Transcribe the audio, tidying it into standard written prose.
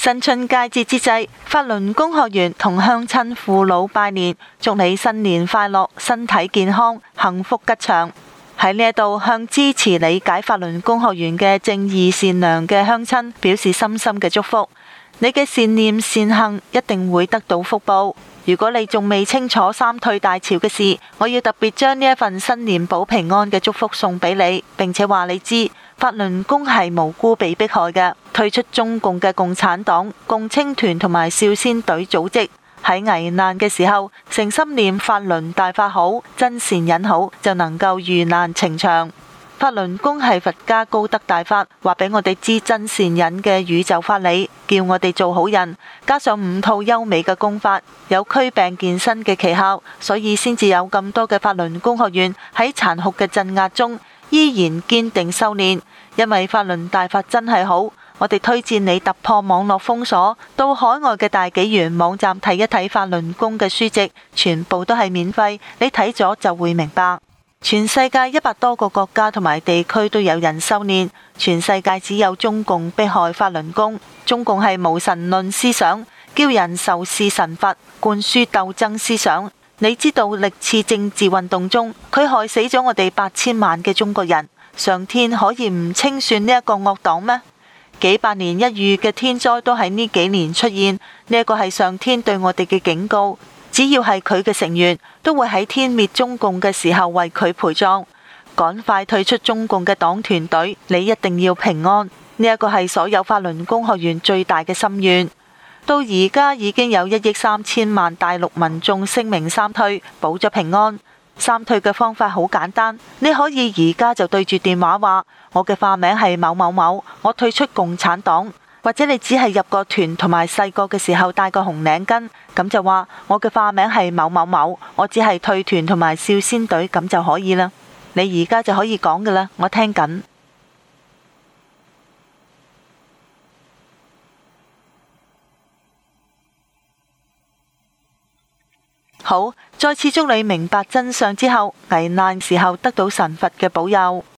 新春佳節之際，法輪功學員同鄉親父老拜年，祝你新年快樂，身體健康，幸福吉祥。喺呢一度向支持理解法輪功學員嘅正義善良嘅鄉親表示深深嘅祝福。你嘅善念善行一定會得到福報。如果你仲未清楚三退大潮嘅事，我要特別將呢一份新年保平安嘅祝福送俾你，並且話你知法輪功係無辜被迫害嘅，退出中共嘅共產黨、共青團同埋少先隊組織，喺危難嘅時候誠心念法輪大法好，真善忍好，就能夠遇難呈祥。法輪功係佛家高德大法，話俾我哋知真善忍嘅宇宙法理，叫我哋做好人，加上5套優美嘅功法，有驅病健身嘅奇效，所以先至有咁多嘅法輪功學員喺殘酷嘅鎮壓中依然堅定修練。因為法輪大法真係好，我哋推薦你突破網絡封鎖，到海外嘅大紀元網站睇一睇法輪功嘅書籍，全部都係免費，你睇咗就會明白。全世界100多個國家同埋地區都有人修煉，全世界只有中共迫害法輪功。中共係無神論思想，叫人仇視神佛，灌輸鬥爭思想。你知道歷次政治運動中，佢害死咗我哋8000萬嘅中國人，上天可以唔清算呢一個惡黨咩？幾百年一遇嘅天災都喺呢幾年出現，呢一個係上天對我哋嘅警告。只要係佢嘅成員，都會喺天滅中共嘅時候為佢陪葬。趕快退出中共嘅黨團隊，你一定要平安。呢一個係所有法輪功學員最大嘅心願。到而家已經有1億3千萬大陸民眾聲明三退，保咗平安。三退嘅方法好簡單，你可以而家就對住電話話：我嘅化名係某某某，我退出共產黨。或者你只係入個團同埋細個嘅時候戴個紅領巾，咁就話我嘅化名係某某某，我只係退團同埋少先隊，咁就可以啦。你而家就可以講㗎啦，我聽緊。好，再次祝你明白真相之後，危難時候得到神佛嘅保佑。